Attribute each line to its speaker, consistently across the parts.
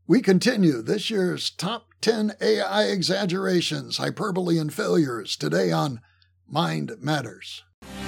Speaker 1: We continue this year's top 10 AI exaggerations, hyperbole, and failures today on Mind Matters.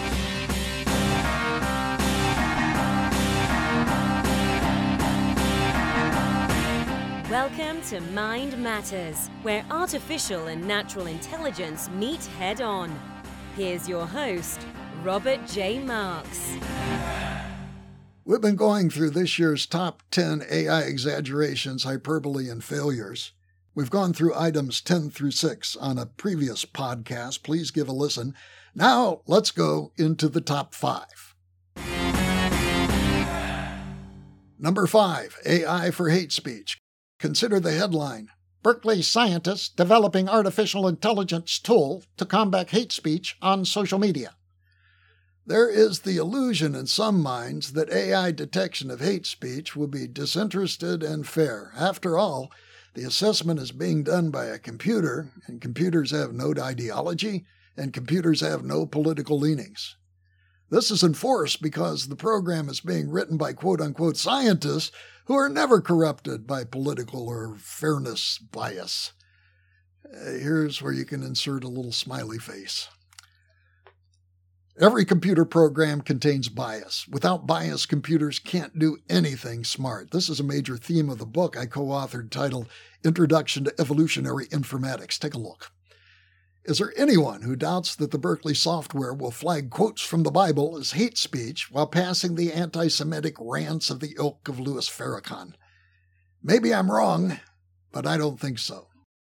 Speaker 2: Welcome to Mind Matters, where artificial and natural intelligence meet head-on. Here's your host, Robert J. Marks.
Speaker 1: We've been going through this year's top 10 AI exaggerations, hyperbole, and failures. We've gone through items 10 through 6 on a previous podcast. Please give a listen. Now, let's go into the top 5. Number 5, AI for hate speech. Consider the headline, Berkeley scientists developing artificial intelligence tool to combat hate speech on social media. There is the illusion in some minds that AI detection of hate speech will be disinterested and fair. After all, the assessment is being done by a computer, and computers have no ideology, and computers have no political leanings. This is enforced because the program is being written by quote-unquote scientists who are never corrupted by political or fairness bias. Here's where you can insert a little smiley face. Every computer program contains bias. Without bias, computers can't do anything smart. This is a major theme of the book I co-authored titled Introduction to Evolutionary Informatics. Take a look. Is there anyone who doubts that the Berkeley software will flag quotes from the Bible as hate speech while passing the anti-Semitic rants of the ilk of Louis Farrakhan? Maybe I'm wrong, but I don't think so.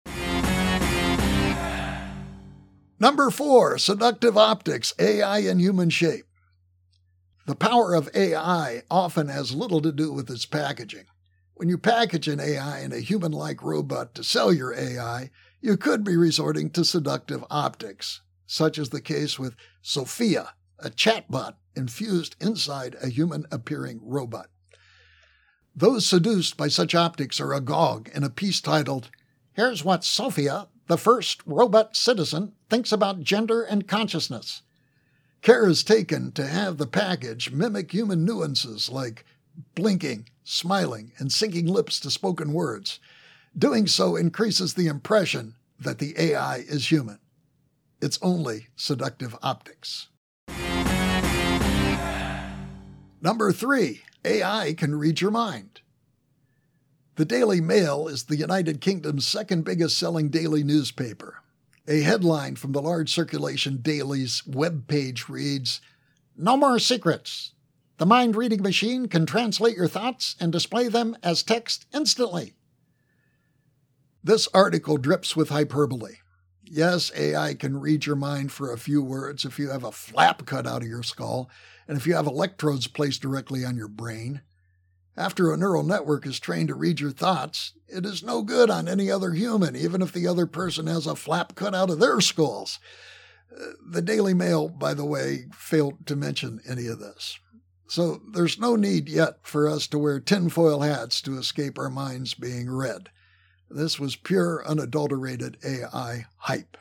Speaker 1: Number 4, seductive optics, AI in human shape. The power of AI often has little to do with its packaging. When you package an AI in a human-like robot to sell your AI, you could be resorting to seductive optics, such as the case with Sophia, a chatbot infused inside a human-appearing robot. Those seduced by such optics are agog in a piece titled, Here's What Sophia, the First Robot Citizen, Thinks About Gender and Consciousness. Care is taken to have the package mimic human nuances like blinking, smiling, and syncing lips to spoken words. Doing so increases the impression that the AI is human. It's only seductive optics. Number 3, AI can read your mind. The Daily Mail is the United Kingdom's second biggest selling daily newspaper. A headline from the large circulation dailies webpage reads, No more secrets. The mind-reading machine can translate your thoughts and display them as text instantly. This article drips with hyperbole. Yes, AI can read your mind for a few words if you have a flap cut out of your skull and if you have electrodes placed directly on your brain. After a neural network is trained to read your thoughts, it is no good on any other human, even if the other person has a flap cut out of their skulls. The Daily Mail, by the way, failed to mention any of this. So there's no need yet for us to wear tinfoil hats to escape our minds being read. This was pure, unadulterated AI hype.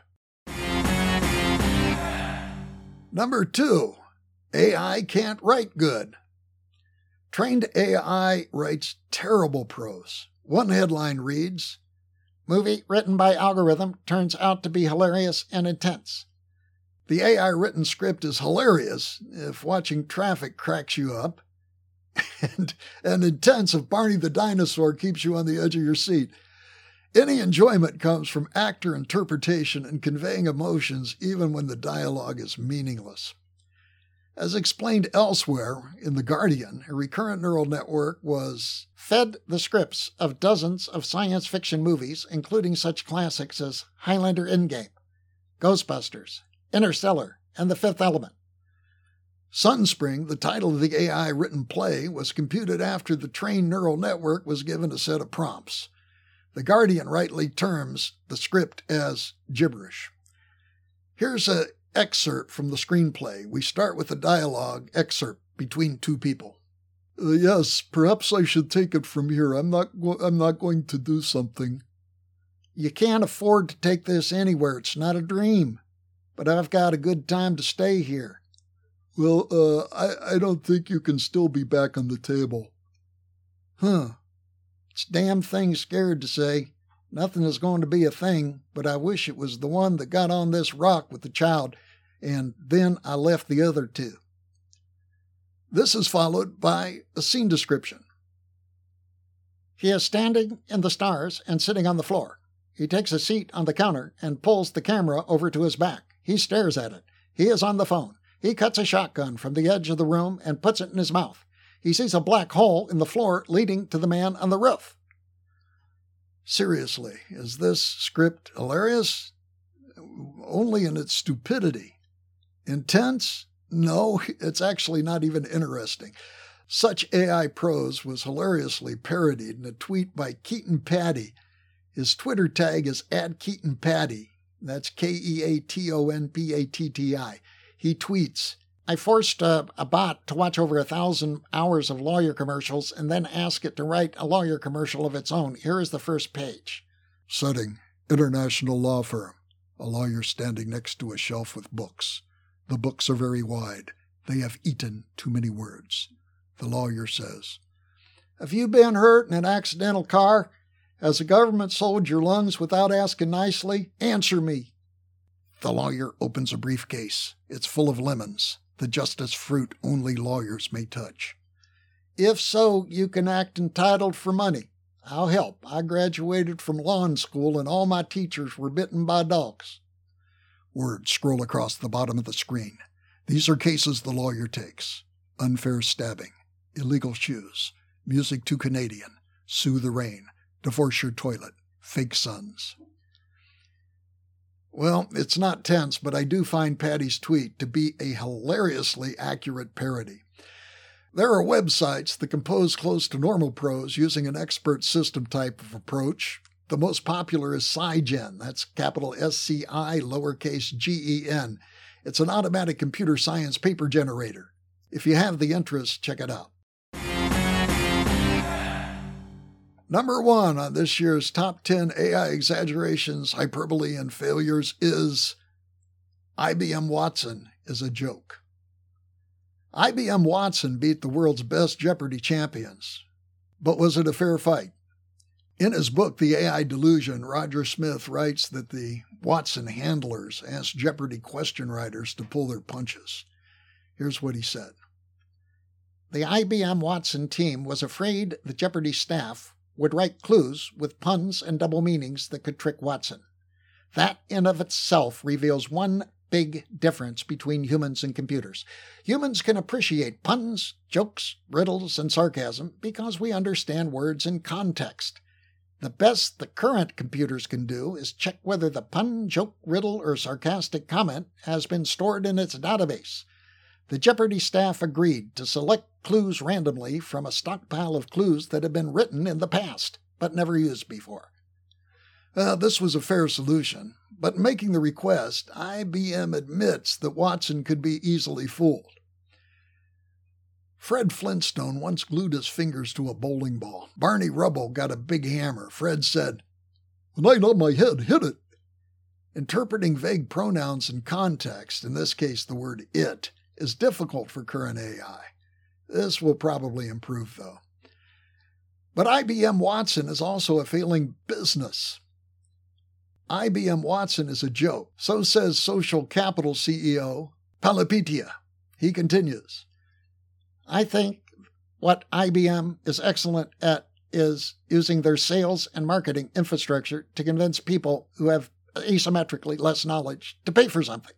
Speaker 1: Number 2, AI can't write good. Trained AI writes terrible prose. One headline reads, Movie written by algorithm turns out to be hilarious and intense. The AI written script is hilarious if watching traffic cracks you up, and intense if Barney the dinosaur keeps you on the edge of your seat. Any enjoyment comes from actor interpretation and conveying emotions even when the dialogue is meaningless. As explained elsewhere in The Guardian, a recurrent neural network was fed the scripts of dozens of science fiction movies, including such classics as Highlander Endgame, Ghostbusters, Interstellar, and The Fifth Element. Sunspring, the title of the AI-written play, was computed after the trained neural network was given a set of prompts. The Guardian rightly terms the script as gibberish. Here's an excerpt from the screenplay. We start with a dialogue excerpt between two people. Yes, perhaps I should take it from here. I'm not going to do something. You can't afford to take this anywhere. It's not a dream. But I've got a good time to stay here. Well, I don't think you can still be back on the table. Huh. It's damn thing scared to say, nothing is going to be a thing, but I wish it was the one that got on this rock with the child, and then I left the other two. This is followed by a scene description. He is standing in the stars and sitting on the floor. He takes a seat on the counter and pulls the camera over to his back. He stares at it. He is on the phone. He cuts a shotgun from the edge of the room and puts it in his mouth. He sees a black hole in the floor leading to the man on the roof. Seriously, is this script hilarious? Only in its stupidity. Intense? No, it's actually not even interesting. Such AI prose was hilariously parodied in a tweet by Keaton Patty. His Twitter tag is @KeatonPatty. That's KeatonPatti. He tweets, I forced a bot to watch over 1,000 hours of lawyer commercials and then ask it to write a lawyer commercial of its own. Here is the first page. Setting, international law firm. A lawyer standing next to a shelf with books. The books are very wide. They have eaten too many words. The lawyer says, have you been hurt in an accidental car? Has the government sold your lungs without asking nicely? Answer me. The lawyer opens a briefcase. It's full of lemons, the justice fruit only lawyers may touch. If so, you can act entitled for money. I'll help. I graduated from law school and all my teachers were bitten by dogs. Words scroll across the bottom of the screen. These are cases the lawyer takes. Unfair stabbing, illegal shoes, music too Canadian, sue the rain, divorce your toilet, fake sons. Well, it's not tense, but I do find Patty's tweet to be a hilariously accurate parody. There are websites that compose close to normal prose using an expert system type of approach. The most popular is SciGen. That's capital SCI, lowercase GEN. It's an automatic computer science paper generator. If you have the interest, check it out. Number 1 on this year's top 10 AI exaggerations, hyperbole, and failures is IBM Watson is a joke. IBM Watson beat the world's best Jeopardy champions. But was it a fair fight? In his book, The AI Delusion, Roger Smith writes that the Watson handlers asked Jeopardy question writers to pull their punches. Here's what he said. The IBM Watson team was afraid the Jeopardy staff would write clues with puns and double meanings that could trick Watson. That in of itself reveals one big difference between humans and computers. Humans can appreciate puns, jokes, riddles, and sarcasm because we understand words in context. The best the current computers can do is check whether the pun, joke, riddle, or sarcastic comment has been stored in its database. The Jeopardy staff agreed to select clues randomly from a stockpile of clues that had been written in the past, but never used before. This was a fair solution, but in making the request, IBM admits that Watson could be easily fooled. Fred Flintstone once glued his fingers to a bowling ball. Barney Rubble got a big hammer. Fred said, "When I nod my head, hit it." Interpreting vague pronouns in context, in this case the word it, is difficult for current AI. This will probably improve, though. But IBM Watson is also a failing business. IBM Watson is a joke. So says Social Capital CEO Palapitia. He continues, I think what IBM is excellent at is using their sales and marketing infrastructure to convince people who have asymmetrically less knowledge to pay for something.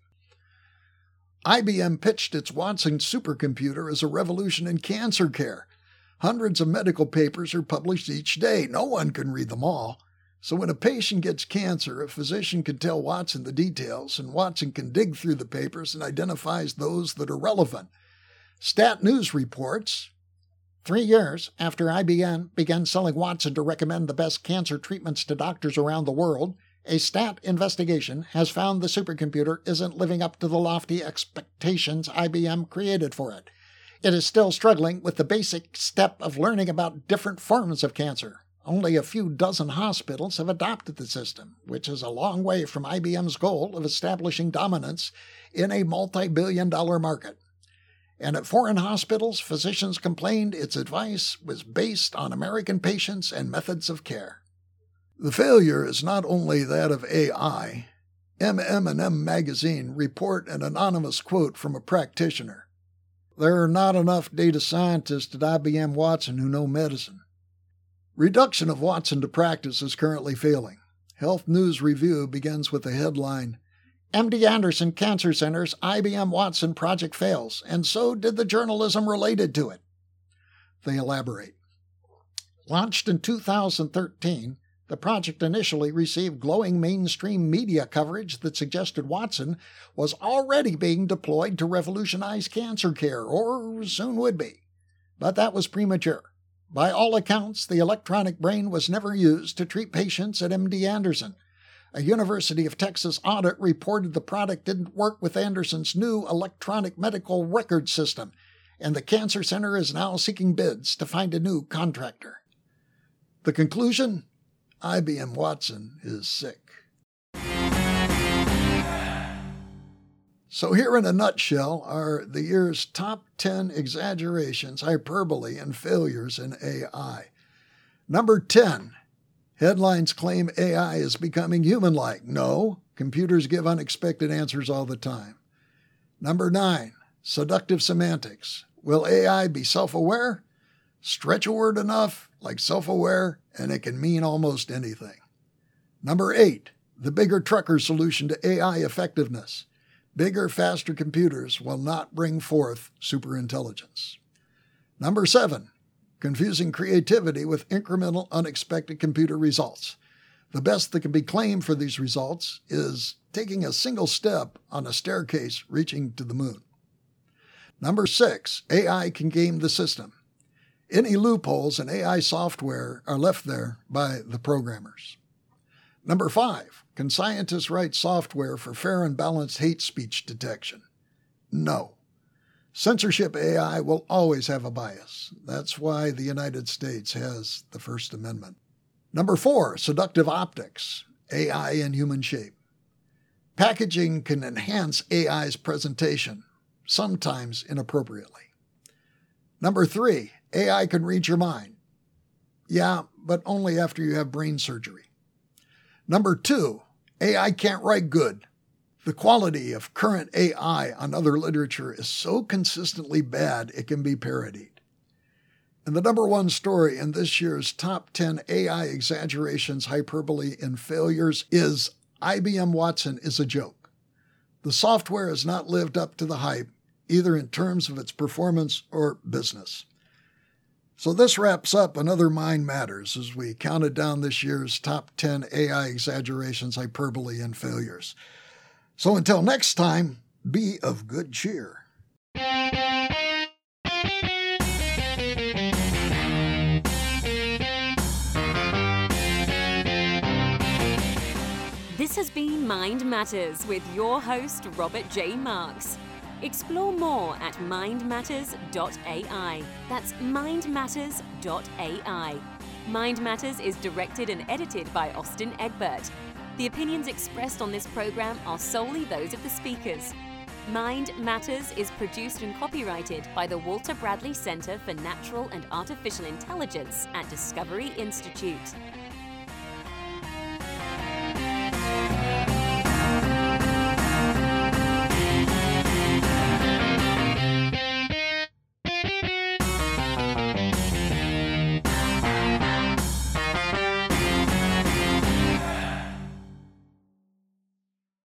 Speaker 1: IBM pitched its Watson supercomputer as a revolution in cancer care. Hundreds of medical papers are published each day. No one can read them all. So when a patient gets cancer, a physician can tell Watson the details, and Watson can dig through the papers and identifies those that are relevant. Stat News reports, 3 years after IBM began selling Watson to recommend the best cancer treatments to doctors around the world, a stat investigation has found the supercomputer isn't living up to the lofty expectations IBM created for it. It is still struggling with the basic step of learning about different forms of cancer. Only a few dozen hospitals have adopted the system, which is a long way from IBM's goal of establishing dominance in a multi-billion-dollar market. And at foreign hospitals, physicians complained its advice was based on American patients and methods of care. The failure is not only that of AI. M&M Magazine report an anonymous quote from a practitioner. There are not enough data scientists at IBM Watson who know medicine. Reduction of Watson to practice is currently failing. Health News Review begins with the headline, MD Anderson Cancer Center's IBM Watson project fails, and so did the journalism related to it. They elaborate. Launched in 2013, the project initially received glowing mainstream media coverage that suggested Watson was already being deployed to revolutionize cancer care, or soon would be. But that was premature. By all accounts, the electronic brain was never used to treat patients at MD Anderson. A University of Texas audit reported the product didn't work with Anderson's new electronic medical record system, and the cancer center is now seeking bids to find a new contractor. The conclusion? IBM Watson is sick. So here in a nutshell are the year's top 10 exaggerations, hyperbole, and failures in AI. Number 10, headlines claim AI is becoming human-like. No, computers give unexpected answers all the time. Number 9, seductive semantics. Will AI be self-aware? Stretch a word enough, like self-aware, and it can mean almost anything. Number 8, the bigger trucker solution to AI effectiveness. Bigger, faster computers will not bring forth superintelligence. Number 7, confusing creativity with incremental, unexpected computer results. The best that can be claimed for these results is taking a single step on a staircase reaching to the moon. Number 6, AI can game the system. Any loopholes in AI software are left there by the programmers. Number 5, can scientists write software for fair and balanced hate speech detection? No. Censorship AI will always have a bias. That's why the United States has the First Amendment. Number 4, seductive optics, AI in human shape. Packaging can enhance AI's presentation, sometimes inappropriately. Number 3, AI can read your mind. Yeah, but only after you have brain surgery. Number 2, AI can't write good. The quality of current AI on other literature is so consistently bad it can be parodied. And the number 1 story in this year's top 10 AI exaggerations, hyperbole, and failures is IBM Watson is a joke. The software has not lived up to the hype, either in terms of its performance or business. So this wraps up another Mind Matters as we counted down this year's top 10 AI exaggerations, hyperbole, and failures. So until next time, be of good cheer.
Speaker 2: This has been Mind Matters with your host, Robert J. Marks. Explore more at mindmatters.ai. That's mindmatters.ai. Mind Matters is directed and edited by Austin Egbert. The opinions expressed on this program are solely those of the speakers. Mind Matters is produced and copyrighted by the Walter Bradley Center for Natural and Artificial Intelligence at Discovery Institute.